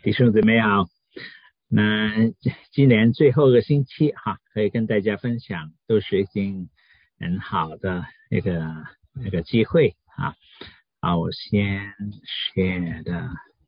弟兄姊妹好，那今年最后一个星期可以跟大家分享，都是已经很好的那个机会我先写的。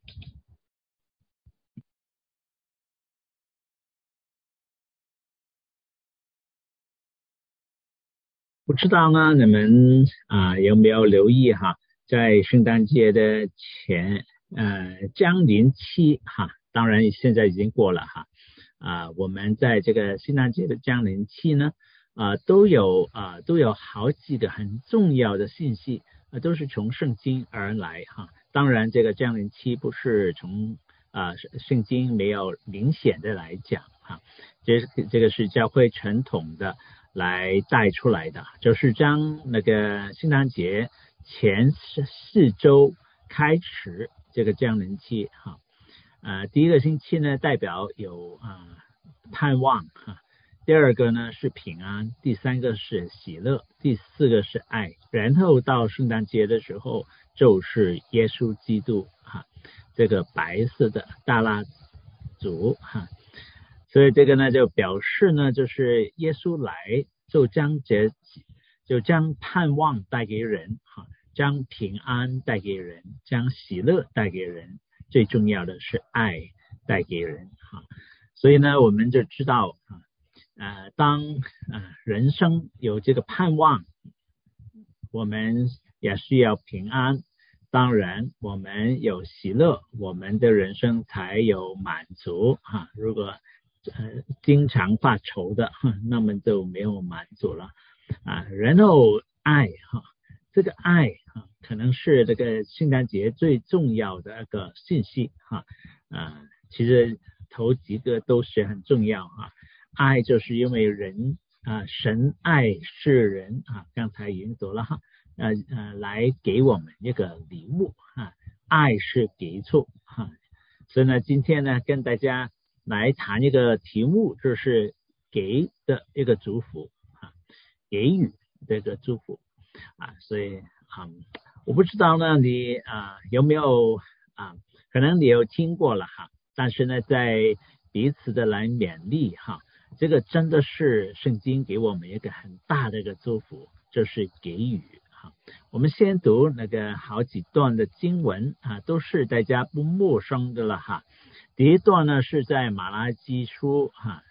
不知道呢，你们有没有留意在圣诞节的降临期当然现在已经过了我们在这个圣诞节的降临期呢都有好几个很重要的信息都是从圣经而来当然这个降临期不是从圣经没有明显的来讲这个是教会传统的来带出来的，就是将那个圣诞节前4周开始这个降临期第一个星期呢代表有盼望第二个呢是平安，第三个是喜乐，第四个是爱，然后到圣诞节的时候就是耶稣基督这个白色的大蜡烛所以这个呢就表示呢就是耶稣来就将盼望带给人将平安带给人，将喜乐带给人，最重要的是爱带给人所以呢我们就知道当人生有这个盼望，我们也需要平安，当然我们有喜乐，我们的人生才有满足如果经常发愁的那么就没有满足了然后爱这个爱可能是这个圣诞节最重要的一个信息其实头几个都是很重要爱就是因为人神爱世人刚才已经读了来给我们一个礼物爱是给出所以呢今天呢跟大家来谈一个题目，就是给的一个祝福给予这个祝福所以我不知道呢你有没有可能你有听过了但是呢在彼此的来勉励这个真的是圣经给我们一个很大的一个祝福，就是给予我们先读那个好几段的经文都是大家不陌生的了第一段呢是在马拉基书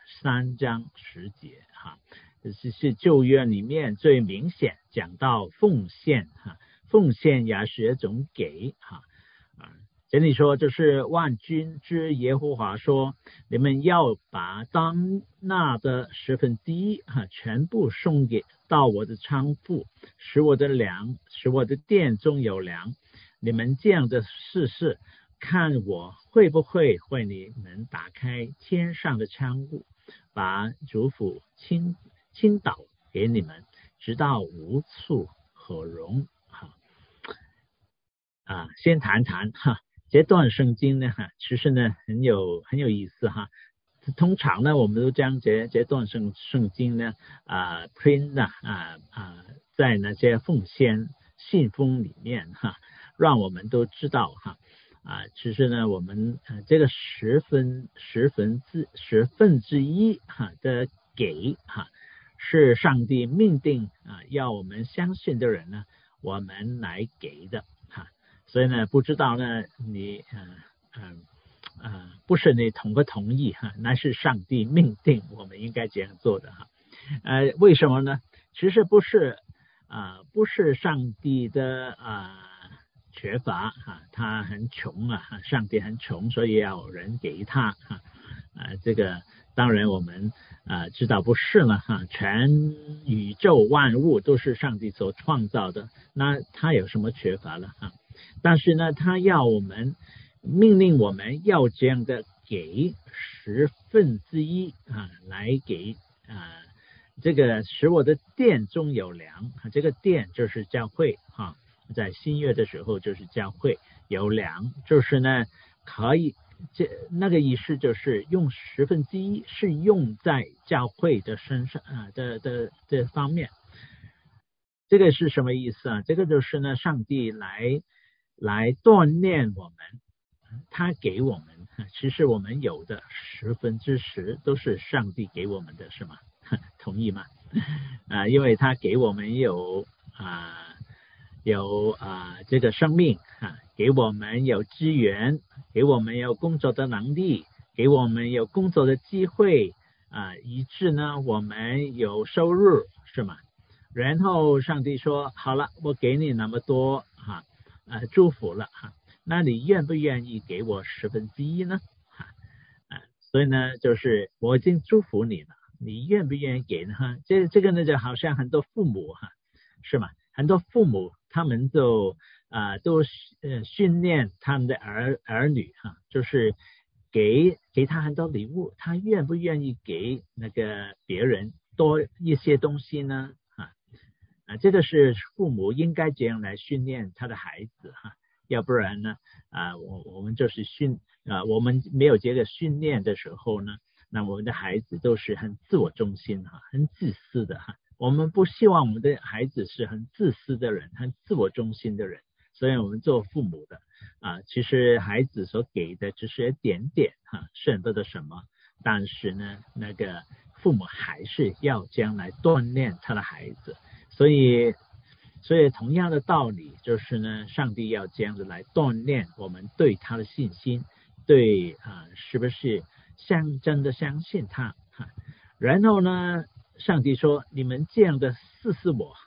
3章10节是旧约里面最明显讲到奉献奉献也是一种给这里说就是万军之耶和华说，你们要把当纳的1/10全部送给到我的仓库，使我的殿中有粮。你们这样的试看我会不会为你们打开天上的仓库，把祝福倾倒给你们，直到无处可容先谈谈这段圣经呢其实呢很有意思通常呢我们都将这段圣经呢print 在那些奉献信封里面让我们都知道其实呢我们这个十分之一的给是上帝命定要我们相信的人呢我们来给的所以呢不知道呢你不是你同不同意那是上帝命定我们应该这样做的为什么呢？其实不是上帝的缺乏他很穷上帝很穷，所以要有人给他这个当然我们知道不是了全宇宙万物都是上帝所创造的，那他有什么缺乏了但是呢他要我们命令我们要这样的给1/10来给这个使我的殿中有粮这个殿就是教会在新约的时候就是教会有粮，就是呢可以那个意思就是用1/10是用在教会的身上的这方面。这个是什么意思这个就是呢上帝来锻炼我们，他给我们其实我们有的10%都是上帝给我们的，是吗？同意吗？因为他给我们有这个生命给我们有资源，给我们有工作的能力，给我们有工作的机会以致呢我们有收入，是吗？然后上帝说好了，我给你那么多祝福了那你愿不愿意给我1/10呢？所以呢就是我已经祝福你了，你愿不愿意给呢？这个呢就好像很多父母是吗？很多父母他们都训练他们的儿女就是给他很多礼物，他愿不愿意给那个别人多一些东西呢？这个是父母应该这样来训练他的孩子要不然呢我们就是我们没有这个训练的时候呢，那我们的孩子都是很自我中心很自私的我们不希望我们的孩子是很自私的人，很自我中心的人，所以我们做父母的其实孩子所给的只是一点点是很多的什么，但是呢那个父母还是要将来锻炼他的孩子，所以同样的道理就是呢，上帝要这样子来锻炼我们对他的信心，对是不是真的相信他然后呢上帝说你们这样的试试我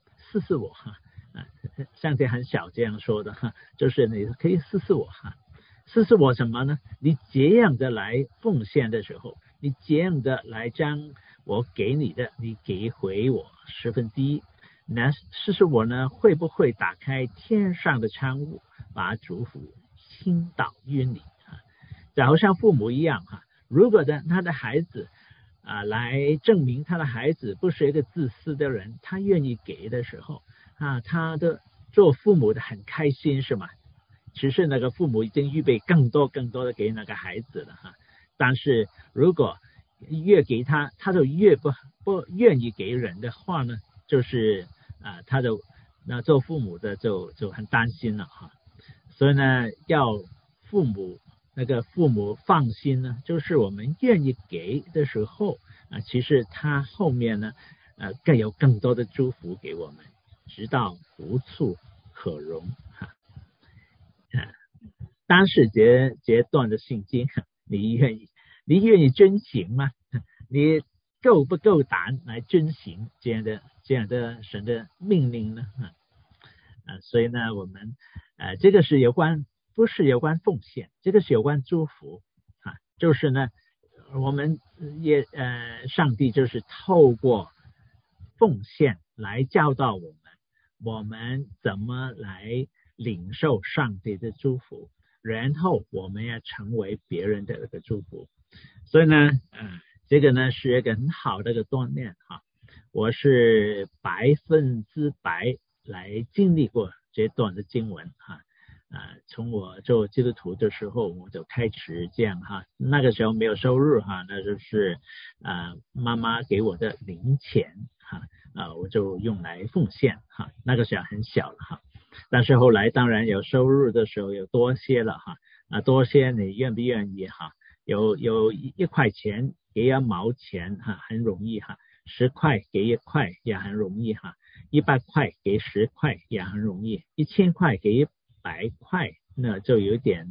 上帝很小这样说的就是你可以试试我试试我什么呢？你这样的来奉献的时候，你这样的来将我给你的你给回我1/10，那试试我呢会不会打开天上的窗户，把祝福倾倒于你就好像父母一样如果他的孩子来证明他的孩子不是一个自私的人，他愿意给的时候他的做父母的很开心，是吗？其实那个父母已经预备更多的给那个孩子了但是如果越给他就越不愿意给人的话呢，就是他的那做父母的就很担心了所以呢要父母放心呢，就是我们愿意给的时候其实他后面呢更有更多的祝福给我们，直到无处可容当时这段的圣经你愿意遵行吗？你够不够胆来遵行这样的神的命令呢所以呢我们这个是不是有关奉献，这个是有关祝福就是呢我们也上帝就是透过奉献来教导我们怎么来领受上帝的祝福，然后我们要成为别人的祝福。所以呢这个呢是一个很好的一个锻炼我是100%来经历过这段的经文从我做基督徒的时候我就开始这样那个时候没有收入那就是妈妈给我的零钱我就用来奉献那个时候很小了但是后来当然有收入的时候有多些了多些你愿不愿意有1块钱给1毛钱很容易10块给1块也很容易100块给10块也很容易，1000块给100块那就有点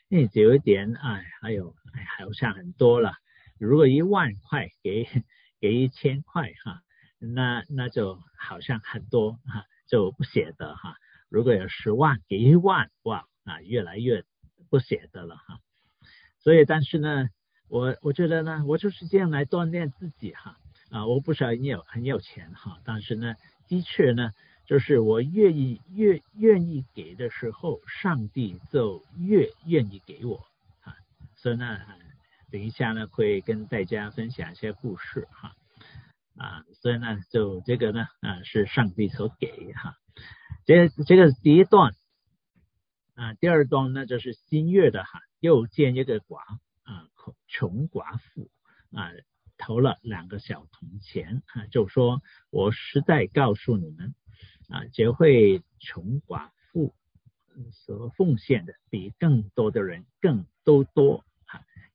好像很多了。如果1万块给1000块那就好像很多就不舍得如果有10万给1万，哇越来越不舍得了所以但是呢我觉得呢我就是这样来锻炼自己我不是很有钱但是呢的确呢就是我愿意给的时候，上帝就越愿意给我所以呢等一下呢会跟大家分享一些故事所以呢就这个呢是上帝所给这个是第一段第二段呢就是新约的又见一个穷寡妇投了2个小铜钱就说我实在告诉你们这会穷寡妇所奉献的比更多的人更都多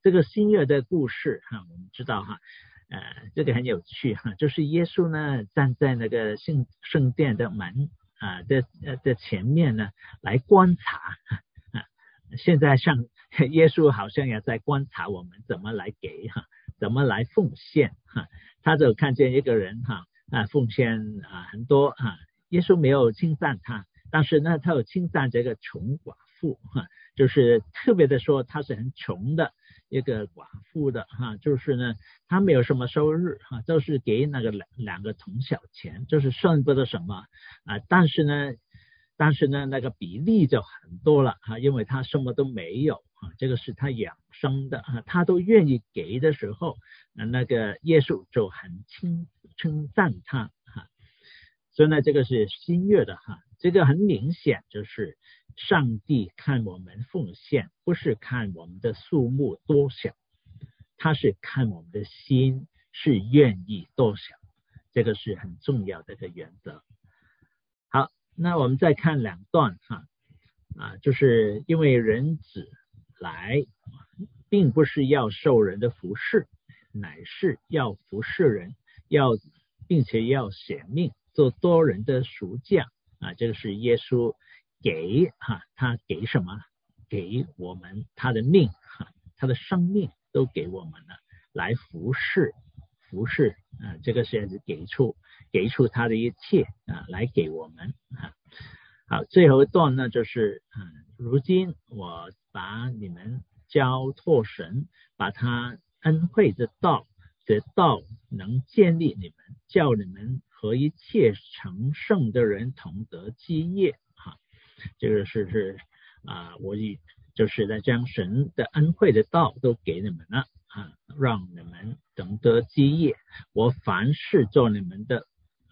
这个新约的故事哈，我们知道哈，这个很有趣哈，就是耶稣呢站在那个圣殿的门的前面呢来观察啊，现在耶稣好像也在观察我们怎么来给怎么来奉献他就看见一个人奉献很多耶稣没有称赞他，但是呢他有称赞这个穷寡妇就是特别的说他是很穷的一个寡妇的就是呢他没有什么收入都是给那个两个铜小钱，就是剩不得什么但是呢那个比例就很多了因为他什么都没有这个是他养生的他都愿意给的时候那个耶稣就很称赞他所以呢这个是新约的这个很明显就是上帝看我们奉献不是看我们的数目多少，他是看我们的心是愿意多少，这个是很重要的一个原则。好，那我们再看两段就是因为人子来并不是要受人的服侍，乃是要服侍人，并且要显命做多人的赎价这个是耶稣给他给什么？给我们他的命他的生命都给我们了，来服侍这个是给出他的一切来给我们好，最后一段呢就是如今我把你们交托神，把他恩惠的道能建立你们，叫你们和一切成圣的人同得基业这个是我就是在将神的恩惠的道都给你们了让你们懂得基业。我凡事做你们的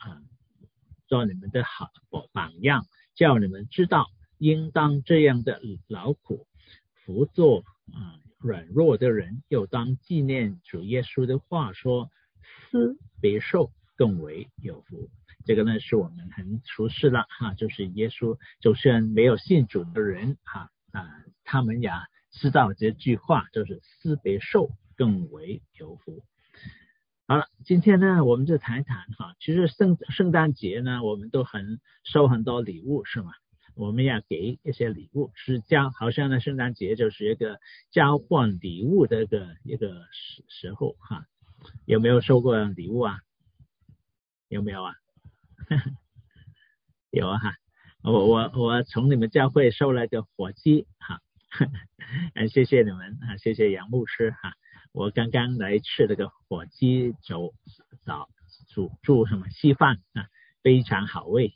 好榜样，叫你们知道应当这样的劳苦，辅佐软弱的人，又当纪念主耶稣的话说，施别受更为有福。这个呢是我们很熟悉了就是耶稣就算没有信主的人他们也知道这句话，就是施别受更为有福。好了，今天呢我们就谈一谈其实圣诞节呢我们都收很多礼物是吗？我们要给一些礼物，好像呢圣诞节就是一个交换礼物的一个时候有没有收过礼物有没有有我从你们教会收了个火鸡谢谢你们谢谢杨牧师我刚刚来吃了个火鸡煮什么稀饭非常好味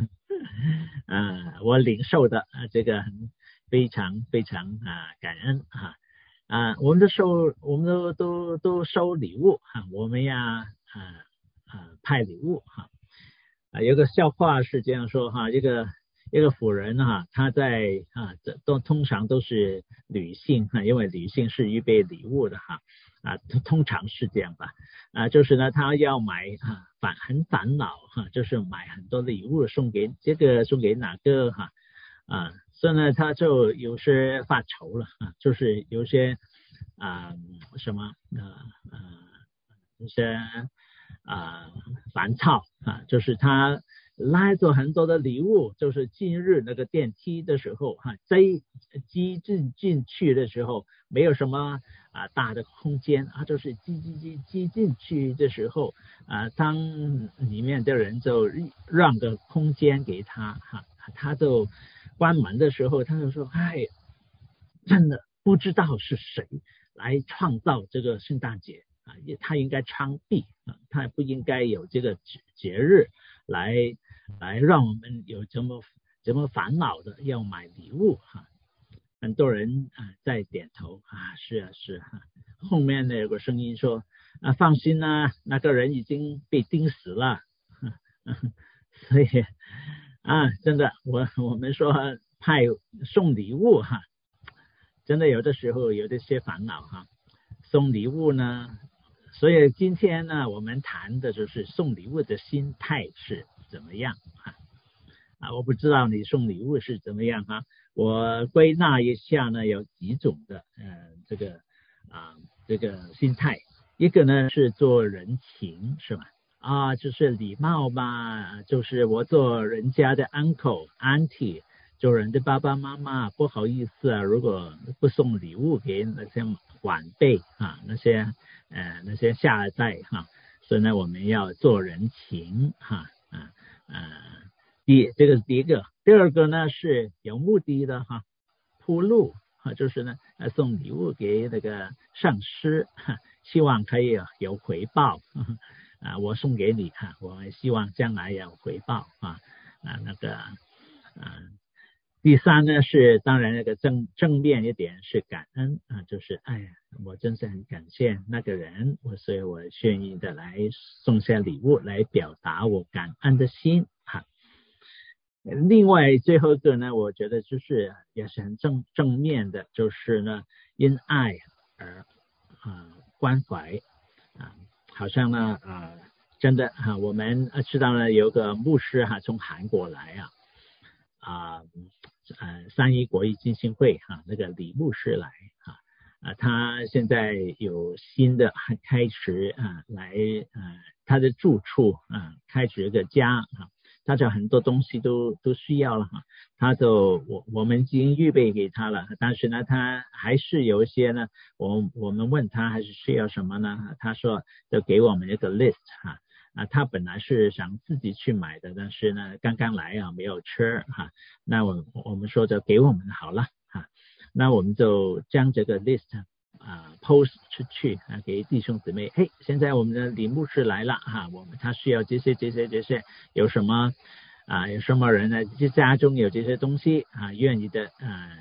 我领受的这个非常非常感恩我们都收礼物我们要派礼物有个笑话是这样说一个妇人她在通常都是女性因为女性是预备礼物的通常是这样吧就是呢她要买很烦恼就是买很多礼物送给这个送给哪个所以呢她就有些发愁了就是有些什么一些烦躁就是他拉着很多的礼物，就是进入那个电梯的时候挤进去的时候没有什么大的空间就是挤进去的时候当里面的人就让个空间给他他就关门的时候他就说真的不知道是谁来创造这个圣诞节他应该枪毙他不应该有这个节日来让我们有这么烦恼的要买礼物很多人在点头是后面呢有个声音说放心那个人已经被钉死了所以真的我们说送礼物真的有的时候有这些烦恼送礼物呢，所以今天呢我们谈的就是送礼物的心态是怎么样我不知道你送礼物是怎么样我归纳一下呢有几种的这个这个心态，一个呢是做人情，是吧？就是礼貌吧，就是我做人家的 uncle auntie， 做人的爸爸妈妈，不好意思啊，如果不送礼物给那些晚辈那些下一代所以呢我们要做人情这个是第一个。第二个呢是有目的的铺路就是呢送礼物给那个上司希望可以有回报我送给你我希望将来有回报第三呢是当然那个正面一点是感恩就是我真是很感谢那个人所以我愿意的来送些礼物来表达我感恩的心另外最后一个呢我觉得就是也是很正面的，就是呢因爱而关怀好像呢真的我们知道呢有个牧师从韩国来三一国际基金会那个李牧师来他现在有新的开始来他的住处开始一个家他就很多东西都需要了我们已经预备给他了，但是呢他还是有一些呢我们问他还是需要什么呢，他说就给我们一个 list他本来是想自己去买的，但是呢刚刚来没有车那我们说就给我们好了那我们就将这个 list post 出去给弟兄姊妹，现在我们的李牧师来了他需要这些有什么有什么人呢家中有这些东西愿意的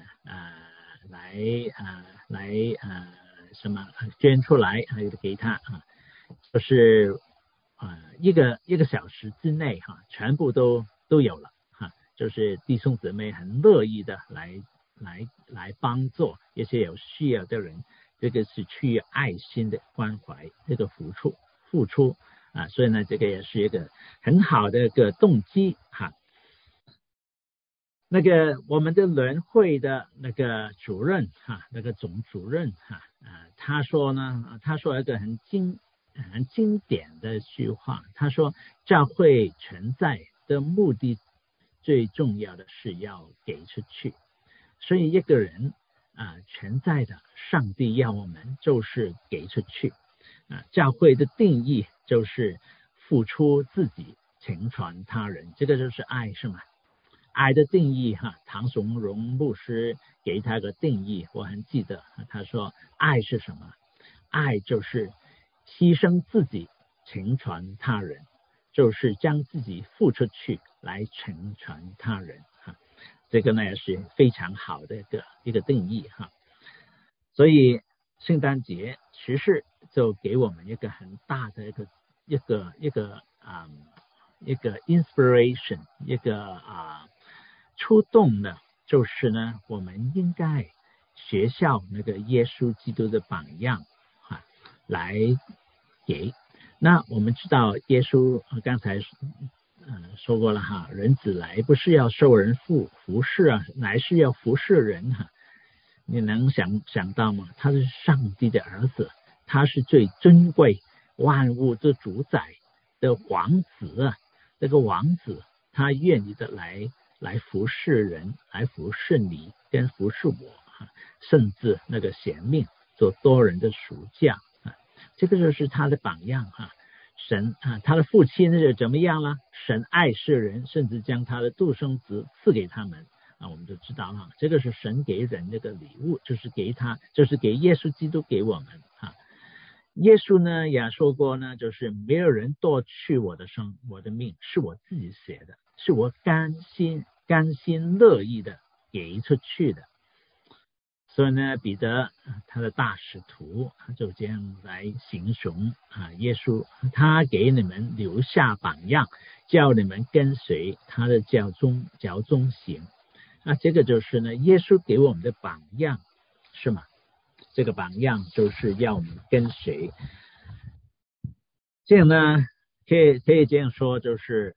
来什么捐出来给他就是一个小时之内全部都有了就是弟兄姊妹很乐意的来帮助一些有需要的人，这个是出于爱心的关怀，这个付出所以呢这个也是一个很好的一个动机那个我们的联会的那个主任那个总主任他说一个很经典的一句话，他说教会存在的目的最重要的是要给出去，所以一个人存在的上帝要我们就是给出去教会的定义就是付出自己情传他人，这个就是爱是吗？爱的定义唐崇荣牧师给他个定义我很记得，他说爱是什么？爱就是牺牲自己情传他人，就是将自己付出去来情传他人这个呢也是非常好的一个定义所以圣诞节其实就给我们一个很大的一个 inspiration， 一个触动的，就是呢我们应该学效那个耶稣基督的榜样来给。那我们知道耶稣刚才说过了人子来不是要受人服侍乃是要服侍人你能想到吗？他是上帝的儿子，他是最尊贵万物的主宰的王子这个王子他愿意的来服侍人，来服侍你跟服侍我甚至那个显命做多人的属将这个就是他的榜样神他的父亲是怎么样了？神爱世人，甚至将他的独生子赐给他们我们就知道这个是神给人的个礼物，就是给耶稣基督给我们耶稣呢也说过呢，就是没有人夺去我的命，是我自己写的，是我甘心乐意的给出去的。所以呢彼得他的大使徒就这样来形容耶稣，他给你们留下榜样，叫你们跟随他的脚中行这个就是呢耶稣给我们的榜样是吗？这个榜样就是要我们跟随。这样呢可以这样说，就是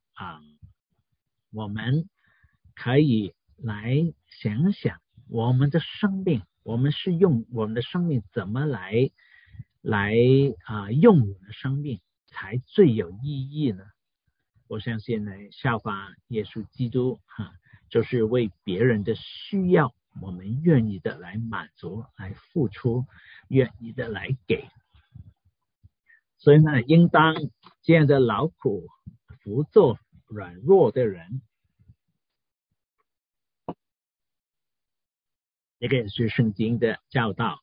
我们可以来想想我们的生命我们是用我们的生命怎么来用我们的生命才最有意义呢？我相信呢，效法耶稣基督就是为别人的需要，我们愿意的来满足，来付出，愿意的来给。所以呢，应当这样的劳苦扶助软弱的人，这个也是圣经的教导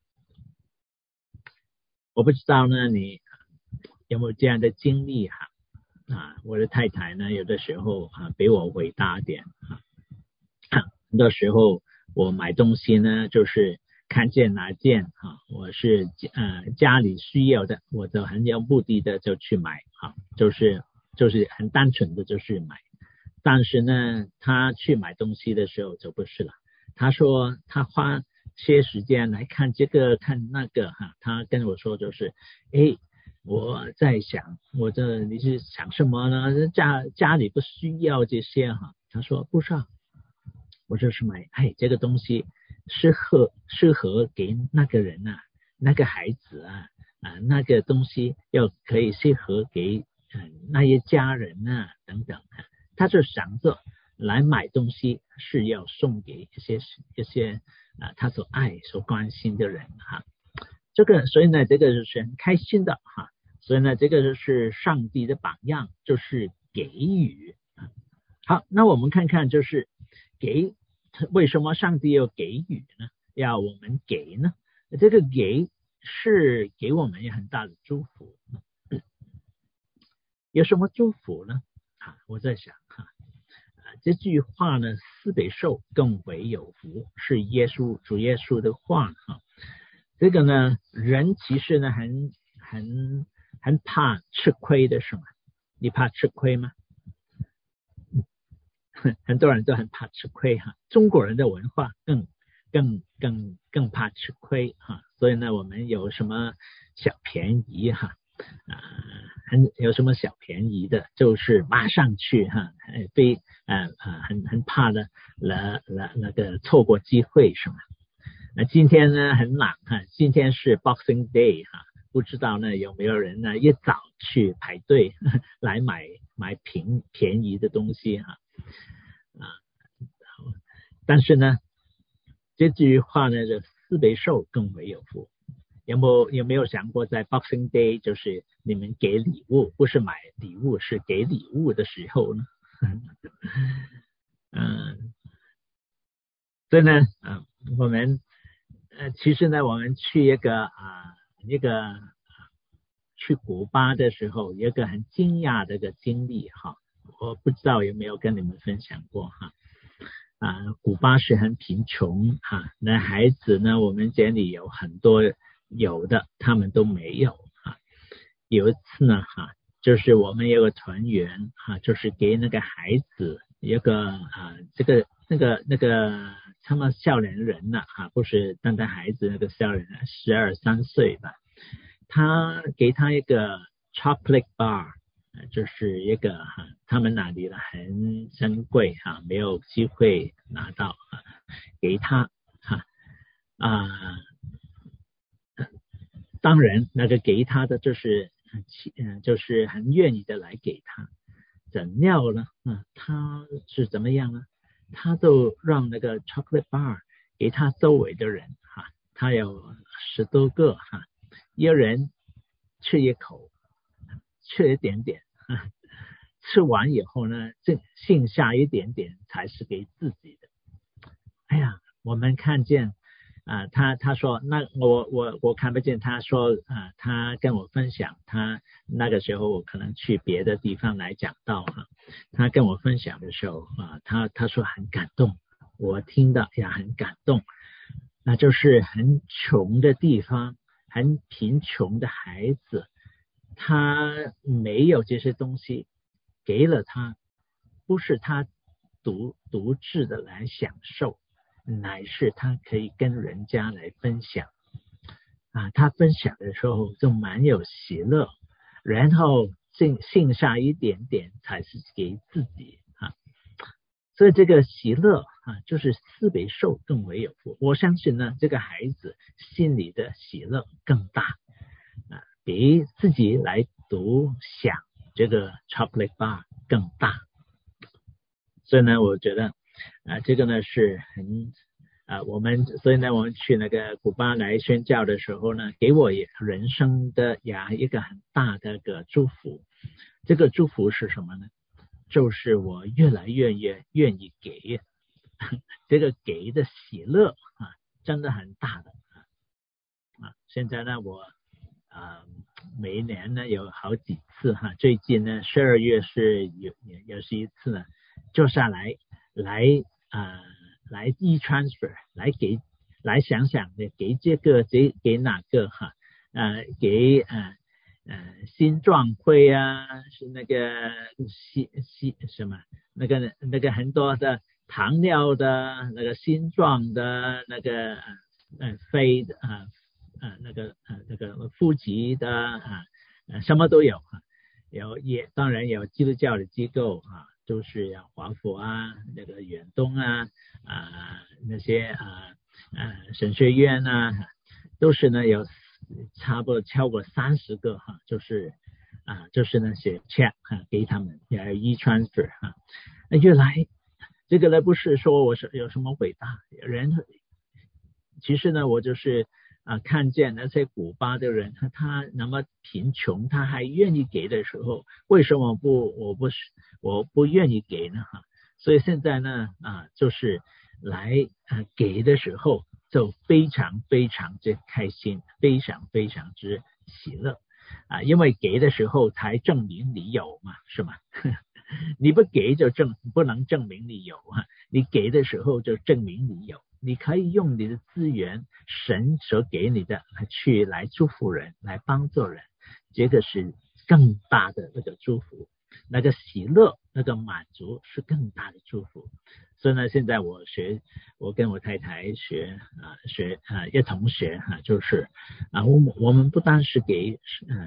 我不知道呢，你有没有这样的经历我的太太呢，有的时候比我伟大一点很多时候我买东西呢，就是看见哪件我是家里需要的，我就很有目的的就去买就是很单纯的就是买。但是呢，他去买东西的时候就不是了。他说他花些时间来看这个看那个他跟我说就是我在想你是想什么呢？家里不需要这些他说不是我就是买这个东西适合给那个人那个孩子那个东西可以适合给那些家人等等他就想着来买东西是要送给一些他所爱所关心的人这个所以呢这个就是很开心的所以呢这个就是上帝的榜样，就是给予好，那我们看看就是为什么上帝要给予呢？要我们给呢？这个给是给我们很大的祝福有什么祝福呢？我在想这句话呢，施比受更为有福，是主耶稣的话这个呢，人其实呢很怕吃亏的是吗？你怕吃亏吗？很多人都很怕吃亏中国人的文化更怕吃亏所以呢，我们有什么小便宜有什么小便宜的，就是马上去很怕的那个错过机会是吗？那今天呢很冷今天是 Boxing Day 不知道呢有没有人呢一早去排队来买便宜的东西但是呢这句话呢就施比受更为有福。有没有想过在 Boxing Day 就是你们给礼物，不是买礼物，是给礼物的时候呢所以呢我们其实呢我们去一个去古巴的时候有一个很惊讶的一个经历我不知道有没有跟你们分享过古巴是很贫穷那孩子呢我们这里有很多有的他们都没有有一次呢就是我们有个团员就是给那个孩子一个那个他们少年人不是单单孩子，那个少年12、13岁吧，他给他一个 chocolate bar， 就是一个他们那里的很珍贵没有机会拿到给他当然那个给他的就是很愿意的来给他，怎料呢他是怎么样呢？他就让那个 chocolate bar 给他周围的人他有10多个一人吃一口，吃一点点吃完以后呢剩下一点点才是给自己的。我们看见他说那我看不见，他说他跟我分享，他那个时候我可能去别的地方来讲道他跟我分享的时候他说很感动，我听到也很感动。那就是很穷的地方，很贫穷的孩子，他没有这些东西，给了他，不是他独自的来享受，乃是他可以跟人家来分享他分享的时候就蛮有喜乐，然后剩下一点点才是给自己所以这个喜乐就是四倍受更为有福。我相信呢，这个孩子心里的喜乐更大比自己来读想这个 chocolate bar 更大。所以呢，我觉得这个呢是很所以呢，我们去那个古巴来宣教的时候呢，给我人生的一个很大的个祝福。这个祝福是什么呢？就是我越来越愿意给，这个给的喜乐真的很大的现在呢，我每一年呢有好几次最近呢12月是有是一次呢，就是来e-transfer 来想想的给这个给哪个给心状会是那个什么那个很多的糖尿的那个心状的那个肺的那个腹疾的什么都有也当然有基督教的机构就是华府那个远东那些神学院都是呢有差不多超过30个就是那些 check 给他们e-transfer 越来这个呢不是说我是有什么伟大人，其实呢我就是看见那些古巴的人他那么贫穷他还愿意给的时候，为什么我不愿意给呢所以现在呢就是来给的时候就非常非常之开心，非常非常之喜乐因为给的时候才证明你有嘛，是吗你不给就不能证明你有你给的时候就证明你有，你可以用你的资源，神所给你的去来祝福人，来帮助人，这个是更大的那个祝福，那个喜乐那个满足是更大的祝福。所以呢现在我跟我太太学一同学就是我们不单是给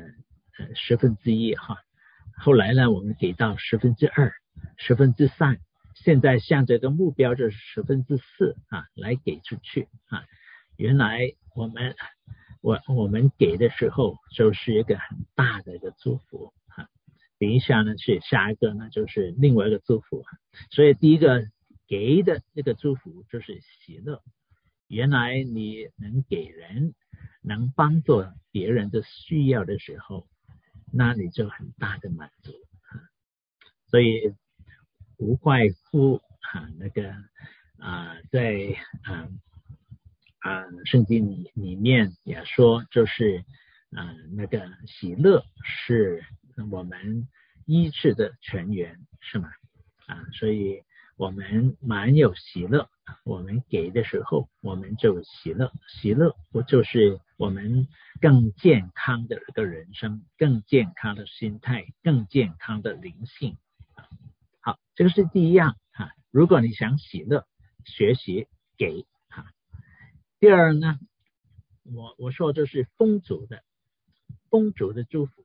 1/10后来呢我们给到2/10、3/10，现在向这个目标就是4/4来给出去原来我们给的时候就是一个很大的一个祝福等一下呢是下一个呢就是另外一个祝福所以第一个给的这个祝福就是喜乐，原来你能给人，能帮助别人的需要的时候，那你就很大的满足所以吴怀夫那个在圣经里面也说就是那个喜乐是我们医治的泉源，是吗所以我们蛮有喜乐，我们给的时候我们就喜乐，喜乐不就是我们更健康的一个人生，更健康的心态，更健康的灵性好，这个是第一样如果你想喜乐，学习给第二呢我说这是丰足的祝福。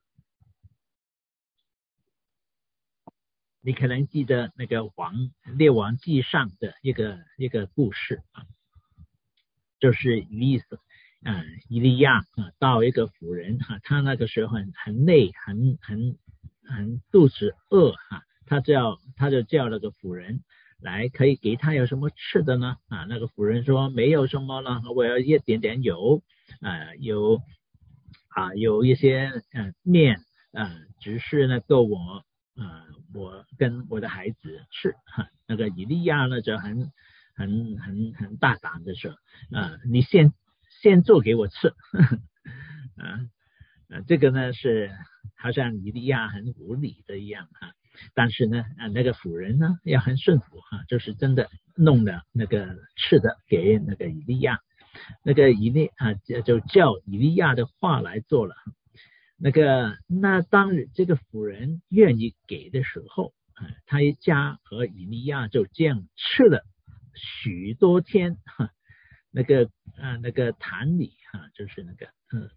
你可能记得那个列王记上的一个故事就是以利亚到一个妇人他那个时候很累，很肚子饿他就叫那个妇人来，可以给他有什么吃的呢那个妇人说没有什么了，我要一点点油有一些面只是呢够我跟我的孩子吃那个以利亚呢就很大胆的说你先做给我吃这个呢是好像以利亚很无理的一样但是呢那个妇人呢要很顺服就是真的弄了那个吃的给那个以利亚，那个就叫以利亚的话来做了那当这个妇人愿意给的时候他一家和以利亚就这样吃了许多天那个坛里就是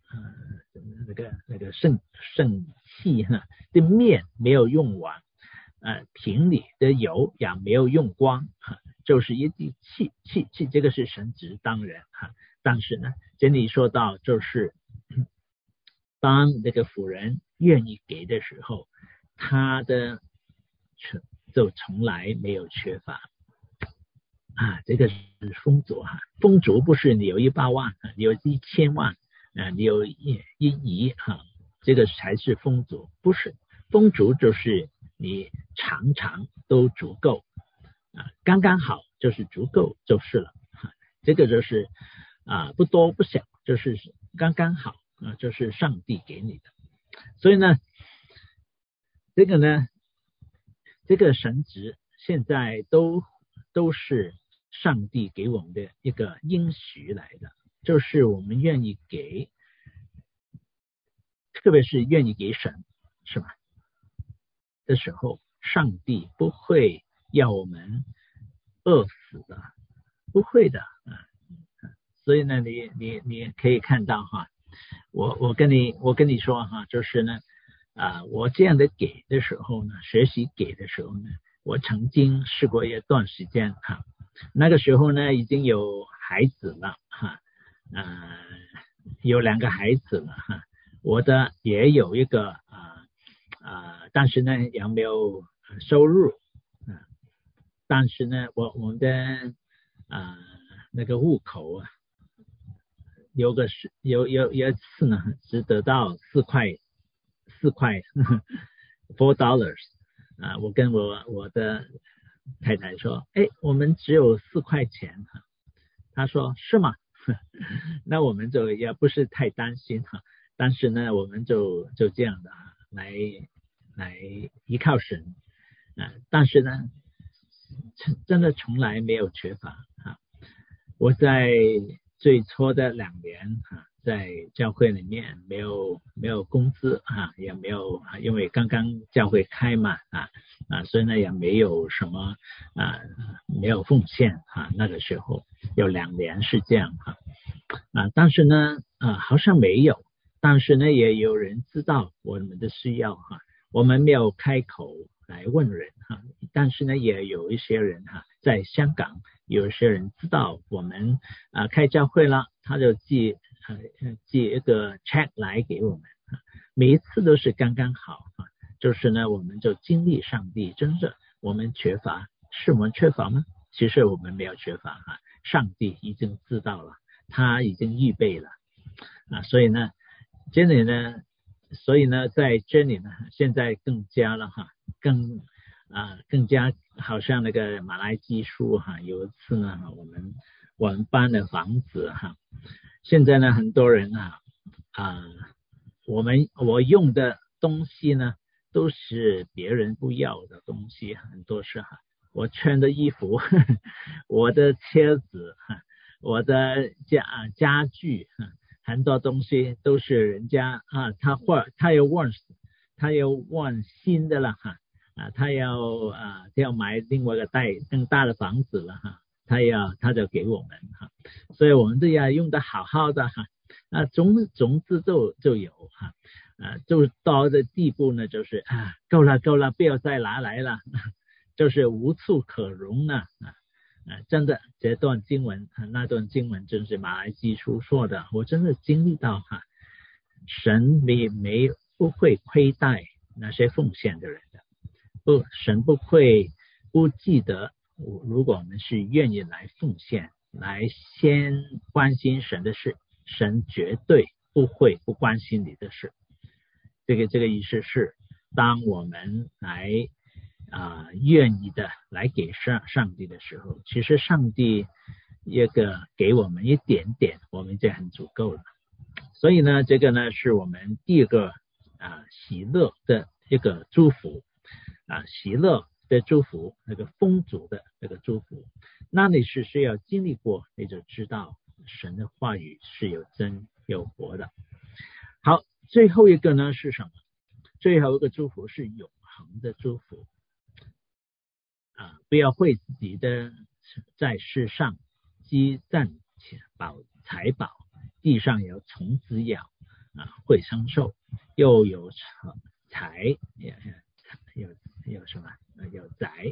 那个圣器的面没有用完瓶里的油也没有用光就是一滴气，这个是神职当然但是呢这里说到就是当这个妇人愿意给的时候，他的就从来没有缺乏这个是丰足丰足不是你有100万你有1000万你有1亿这个才是丰足，不是丰足就是你常常都足够刚刚好就是足够就是了这个就是不多不少，就是刚刚好就是上帝给你的。所以呢这个呢这个神职现在都是上帝给我们的一个应许来的，就是我们愿意给，特别是愿意给神是吧的时候，上帝不会要我们饿死的，不会的所以呢你可以看到我跟你说就是呢我这样的给的时候呢，学习给的时候呢，我曾经试过一段时间那个时候呢已经有孩子了有2个孩子了我的也有一个但是呢也没有收入但是呢我们的那个户口有一次呢只得到4块$4我跟我的太太说我们只有4块钱她说是吗那我们就也不是太担心但是呢我们就这样的来依靠神但是呢真的从来没有缺乏我在最初的2年在教会里面没有工资也没有因为刚刚教会开嘛所以呢也没有什么没有奉献那个时候有2年是这样但是呢好像没有，但是呢也有人知道我们的需要我们没有开口来问人但是呢也有一些人在香港有些人知道我们开教会了，他就寄一个 check 来给我们每一次都是刚刚好就是呢我们就经历上帝真正我们缺乏，是我们缺乏吗？其实我们没有缺乏上帝已经知道了，他已经预备了所以呢这里呢在这里呢现在更加了更加好像那个马来基书有一次呢我们搬了房子现在呢很多人我用的东西呢都是别人不要的东西，很多是我穿的衣服我的车子我的家具很多东西都是人家他要换新的了他要买另外一个更大的房子了他就给我们所以我们都要用的好好的种子就有就到的地步呢就是够了不要再拿来了就是无处可容了真的这段经文那段经文真是马来基书说的，我真的经历到神不会亏待那些奉献的人的神不会不记得如果我们是愿意来奉献来先关心神的事，神绝对不会不关心你的事这个意思是当我们来愿意的来给上帝的时候，其实上帝一个给我们一点点我们就很足够了。所以呢这个呢是我们第二个喜乐的一个祝福喜乐的祝福，那个丰足的那个祝福，那你是需要经历过你就知道神的话语是有真有活的。好，最后一个呢是什么？最后一个祝福是永恒的祝福不要为自己的在世上积攒财宝，地上有虫子咬会生寿，又有财有什么有宰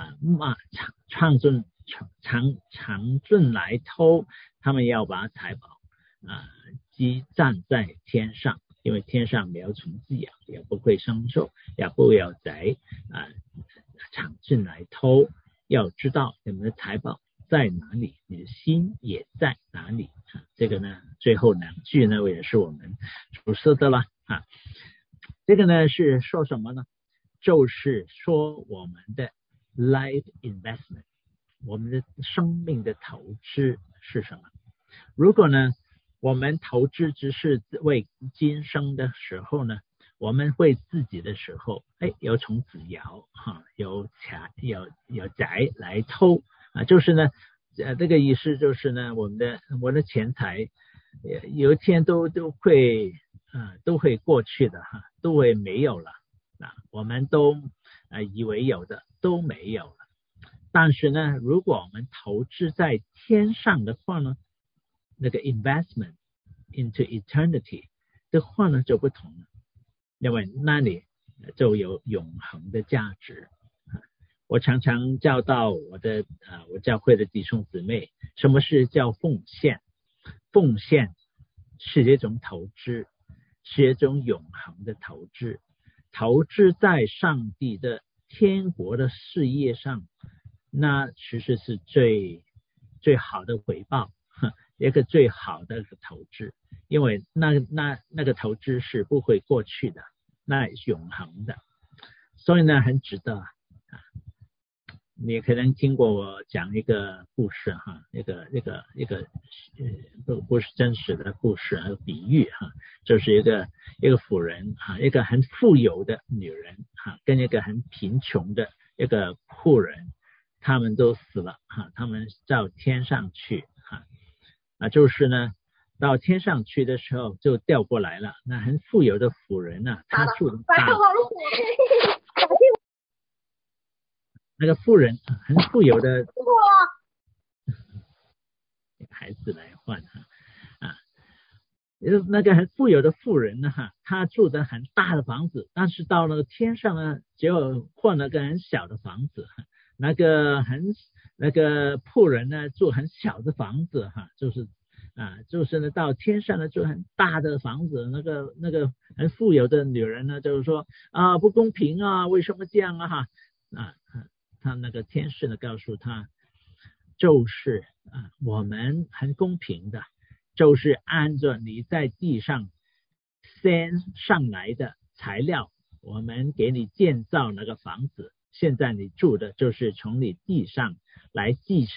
长进来偷，他们要把财宝积攒在天上，因为天上没有虫子咬，也不会生锈，也不会有贼长进来偷。要知道你们的财宝在哪里，你的心也在哪里这个呢，最后两句呢也是我们熟悉的了这个呢是说什么呢？就是说我们的 life investment， 我们的生命的投资是什么？如果呢我们投资只是为今生的时候呢，我们为自己的时候有虫子咬有贼来偷就是呢这个意思就是呢我的钱财有一天都会过去的都会没有了我们都以为有的都没有了。但是呢如果我们投资在天上的话呢，那个 investment into eternity 的话呢就不同了，因为那里就有永恒的价值我常常教导我教会的弟兄姊妹，什么是叫奉献？奉献是一种投资，是一种永恒的投资，投资在上帝的天国的事业上，那其实是最好的回报，一个最好的投资，因为那个投资是不会过去的，那是永恒的，所以呢很值得你可能听过我讲一个故事一个不是真实的故事比喻就是一个妇人一个很富有的女人跟一个很贫穷的一个妇人，他们都死了他们到天上去就是呢到天上去的时候就调过来了，那很富有的妇人她住的大那个妇人很富有的孩子来换那个很富有的妇人呢她住的很大的房子，但是到了天上呢就换了个很小的房子，那个妇人呢住很小的房子就是呢到天上呢住很大的房子，那个很富有的女人呢就是说不公平为什么这样他那个天使呢告诉他，就是我们很公平的，就是按照你在地上先上来的材料，我们给你建造那个房子，现在你住的就是从你地上来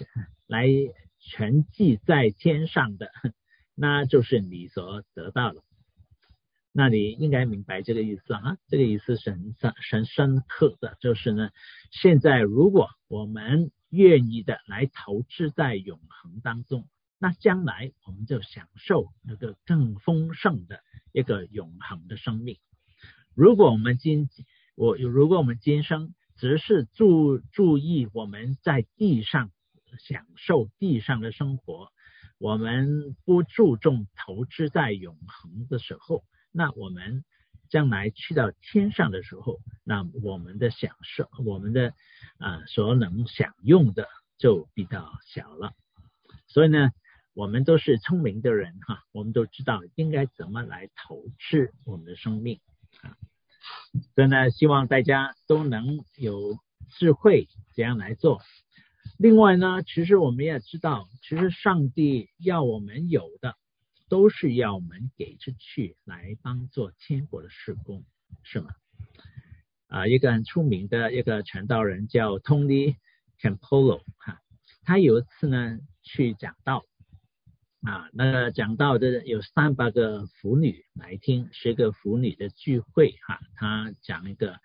全记在天上的，那就是你所得到的。那你应该明白这个意思这个意思是很深刻的，就是呢现在如果我们愿意的来投资在永恒当中，那将来我们就享受那个更丰盛的一个永恒的生命。如果我们今生只是注意我们在地上享受地上的生活，我们不注重投资在永恒的时候，那我们将来去到天上的时候，那我们的享受，我们的所能享用的就比较小了。所以呢我们都是聪明的人我们都知道应该怎么来投资我们的生命所以呢希望大家都能有智慧这样来做。另外呢其实我们也知道，其实上帝要我们有的都是要我们给出去来帮助天国的事工，是吗一个很出名的一个传道人叫 Tony Campolo 他有一次呢去讲道那个讲道的有300个妇女来听，是一个妇女的聚会他讲一个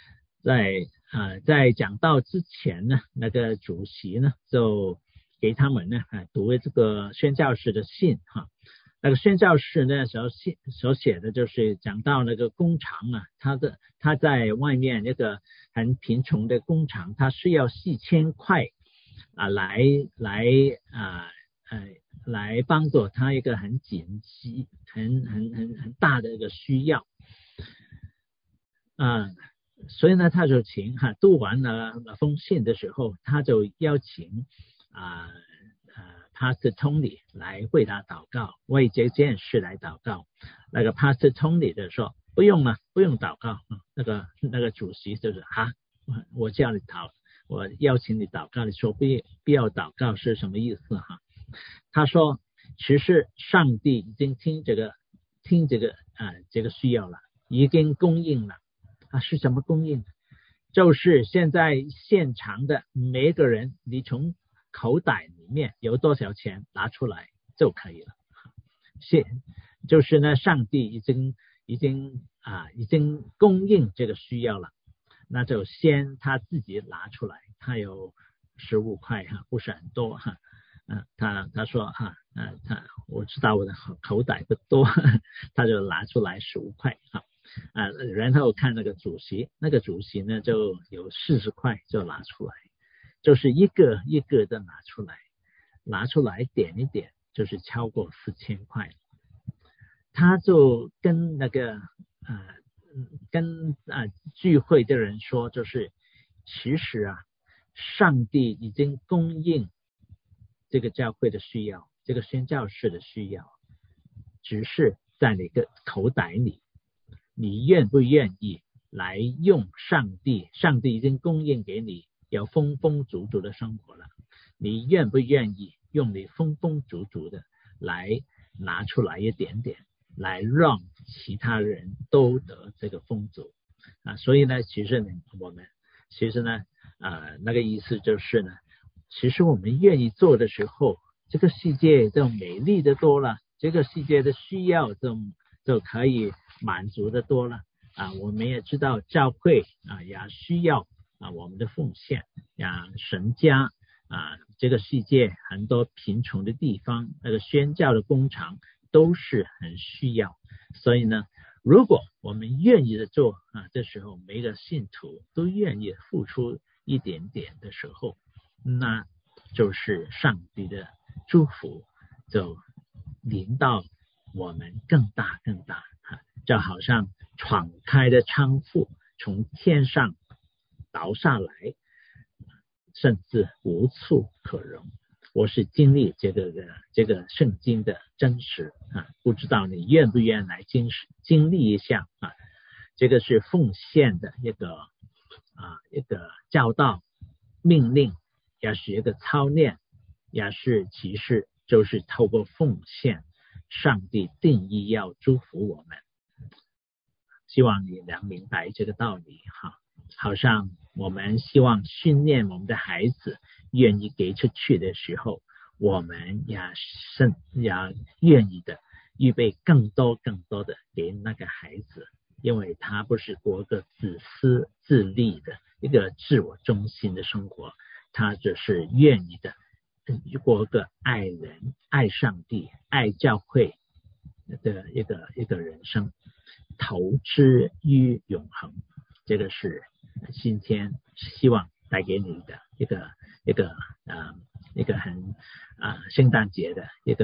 在讲道之前呢，那个主席呢就给他们呢读这个宣教士的信那个宣教士呢所写的就是讲到那个工厂他在外面那个很贫穷的工厂，他需要4000块来帮助他一个很紧急很大的一个需要所以呢，他就读完了封信的时候，他就邀请Pastor Tony 来为他祷告，为这件事来祷告。那个 Pastor Tony 就说不用了，不用祷告。那个主席就是我叫你我邀请你祷告，你说不要祷告是什么意思他说其实上帝已经听这个这个需要了，已经供应了是什么供应？就是现在现场的每个人，你从口袋里面有多少钱拿出来就可以了。就是呢，上帝已经供应这个需要了，那就先他自己拿出来，他有15块不是很多他说我知道我的口袋不多，他就拿出来15块然后看那个主席呢就有40块就拿出来，就是一个一个的拿出来点一点，就是超过4000块。他就跟那个聚会的人说，就是其实上帝已经供应这个教会的需要，这个宣教士的需要，只是在你的口袋里，你愿不愿意来用上帝已经供应给你有丰丰足足的生活了，你愿不愿意用你丰丰足足的来拿出来一点点，来让其他人都得这个丰足所以呢，其实呢那个意思就是呢，其实我们愿意做的时候，这个世界就美丽的多了，这个世界的需要就可以满足的多了我们也知道教会也需要我们的奉献神家这个世界很多贫穷的地方，那个宣教的工厂都是很需要。所以呢，如果我们愿意的做这时候每个信徒都愿意付出一点点的时候，那就是上帝的祝福就临到我们更大就好像敞开的仓库从天上倒下来，甚至无处可容。我是经历这个圣经的真实不知道你愿不愿来经历一下这个是奉献的一个教导命令，也是一个操练，也是其实就是透过奉献，上帝定义要祝福我们。希望你能明白这个道理好像我们希望训练我们的孩子愿意给出去的时候，我们也愿意的预备更多的给那个孩子，因为他不是过个自私自利的一个自我中心的生活，他只是愿意的过个爱人、爱上帝、爱教会的一个人生，投资于永恒。这个是今天希望带给你的一个很圣诞节的一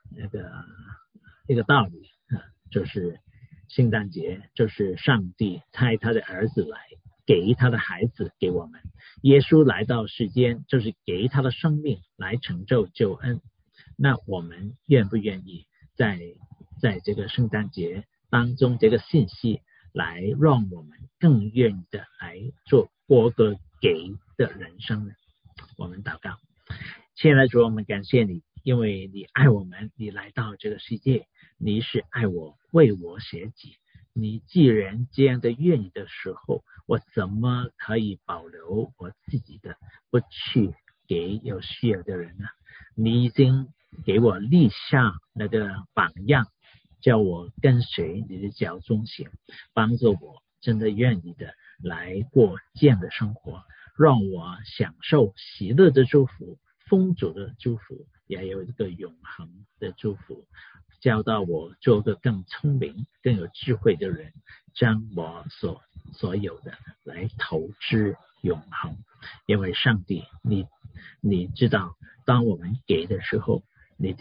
个道理就是圣诞节就是上帝差他的儿子来给他的孩子给我们，耶稣来到世间就是给他的生命来成就救恩。那我们愿不愿意在这个圣诞节当中这个信息来让我们更愿意的来过个给的人生呢？我们祷告。亲爱的主，我们感谢你，因为你爱我们，你来到这个世界，你是爱我，为我舍己。你既然这样的愿意的时候，我怎么可以保留我自己的，不去给有需要的人呢？你已经给我立下那个榜样，叫我跟随你的脚中行，帮助我真的愿意的来过这样的生活，让我享受喜乐的祝福，丰足的祝福，也有一个永恒的祝福，教导我做个更聪明更有智慧的人，将我所有的来投资永恒。因为上帝你知道当我们给的时候，你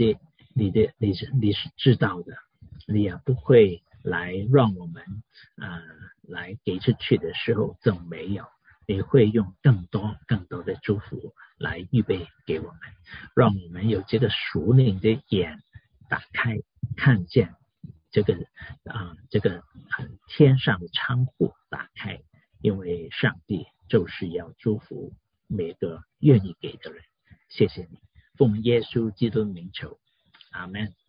是知道的，你也不会来让我们来给出去的时候总没有，你会用更多的祝福来预备给我们，让我们有这个属灵的眼打开，看见这个天上的仓库打开，因为上帝就是要祝福每个愿意给的人。谢谢你，奉耶稣基督名求，阿们。